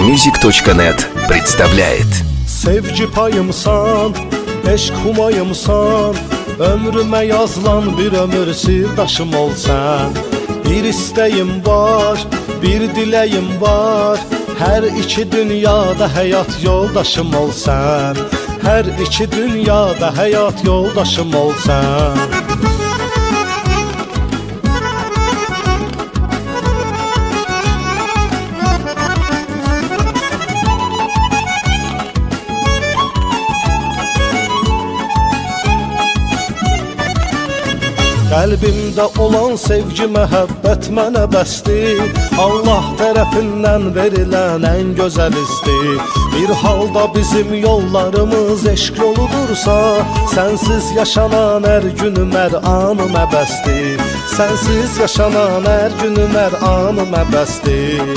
farmusic.net представляет. Sevgi payımsan, eşq humayımsan, ömrümə yazılan bir ömür sirdaşım olsan. Bir istəyim var, bir diləyim var, hər iki dünyada həyat yoldaşım olsan. Hər iki dünyada həyat yoldaşım olsan. Qəlbimdə olan sevgi, məhəbbət mənə bəsdir. Allah tərəfindən verilən ən gözəl istir. Bir halda bizim yollarımız eşq yoludursa, sənsiz yaşanan hər günüm, hər anım əbəsdir. Sənsiz yaşanan hər günüm, hər anım əbəsdir.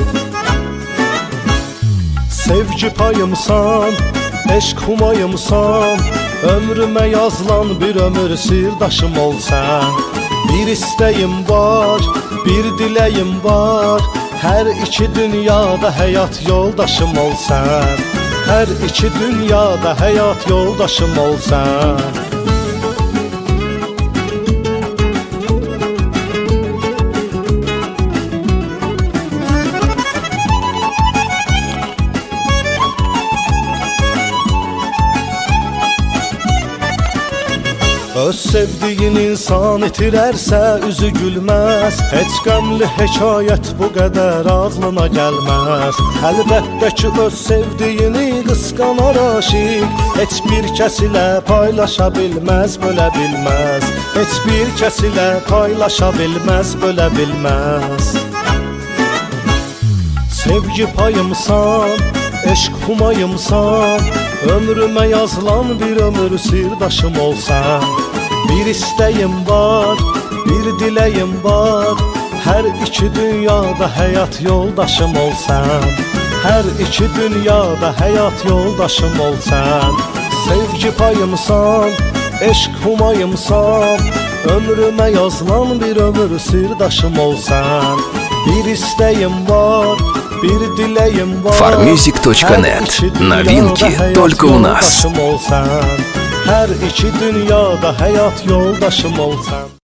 Sevgi payımsan, eşq humayımsan, ömrümə yazılan bir ömür sirdaşım olsan. Bir istəyim var, bir diləyim var, hər iki dünyada həyat yoldaşım olsan. Hər iki dünyada həyat yoldaşım olsan. Öz sevdiğin insan itirərsə üzü gülməz. Heç qəmli hekayət bu qədər ağlına gəlməz. Əlbəttə ki öz sevdiyini qısqanar aşiq, heç bir kəs ilə paylaşa bilməz, bölə bilməz. Heç bir kəs ilə paylaşa bilməz, bölə bilməz. Sevgi payımsan, eşq humayımsan, ömrümə yazılan bir ömür sirdaşım olsan. Bir istəyim var, bir diləyim var, hər iki dünyada həyat yoldaşım olsan. Hər iki dünyada həyat yoldaşım olsan. Sevgi payımsan, eşq humayımsan, ömrümə yazılan bir ömür sirdaşım olsan. Bir istəyim var, bir diləyim var. farmusic.net. Новинки только у нас. Hər iki dünyada həyat yoldaşım olsan.